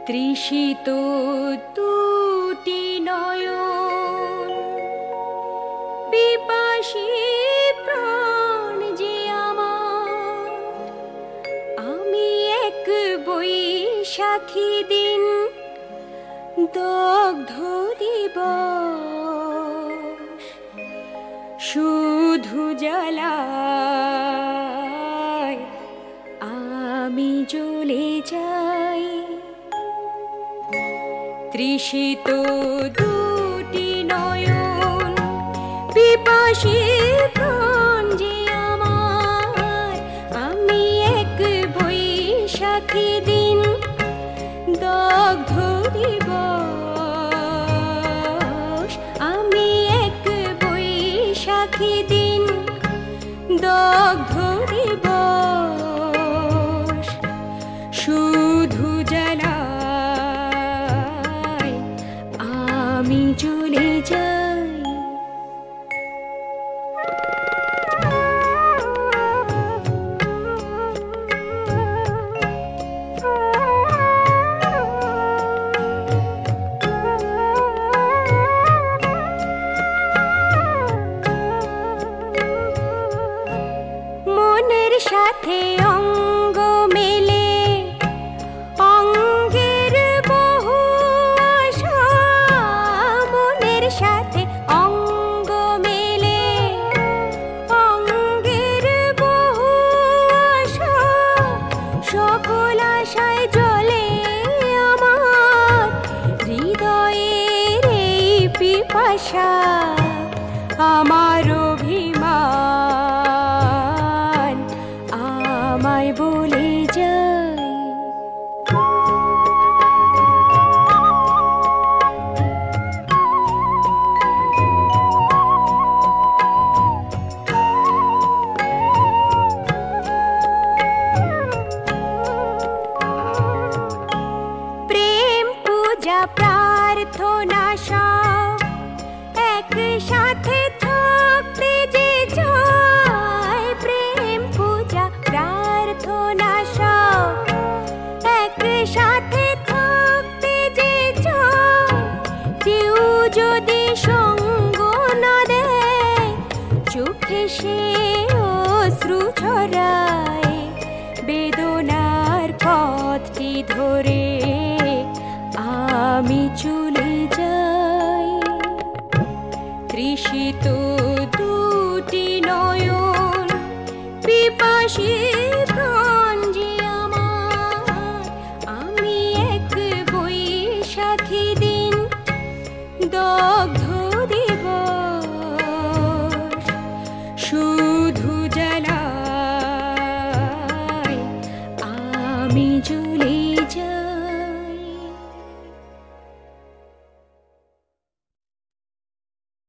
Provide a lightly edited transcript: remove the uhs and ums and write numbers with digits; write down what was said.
তৃষিত দুটি নয়ন, পিপাসী প্রাণ যে আমার। আমি এক বৈশাখী দিন, দগ্ধ দিবস, শুধু জ্বালায় আমি জ্বলে যাই। তৃষিত দুটি নয়ন, পিপাসী প্রাণ যে আমার। আমি এক বৈশাখী দিন, দগ্ধ দিবস। আমি এক বৈশাখী দিন, দগ্ধ দিবস, শুধু জ্বালায় আমি জ্বলে যাই। মনের সাথে অঙ্গ মেলে, অঙ্গের বহু আশা। মনের সাথে অঙ্গ মেলে, অঙ্গের বহু আশা। সকল আশায় জ্বলে আমার হৃদয়ের এই পিপাসা। আমার অভিমান আমায় বলে যায়। প্রেম পূজা প্রার্থনা সব একসাথে থাকতে যে চায়। প্রেম পূজা প্রার্থনা সব একসাথে থাকতে যে চায়। কেউ যদি সঙ্গ না দেয়, চোখে সে অশ্রু ঝরায়। বেদনার পথটি ধরে আমি চলে যাই। তৃষিত দুটি নয়ন, পিপাসী প্রাণ যে আমার। আমি এক বৈশাখী দিন, দগ্ধ দিবস, শুধু জ্বালায় আমি জ্বলে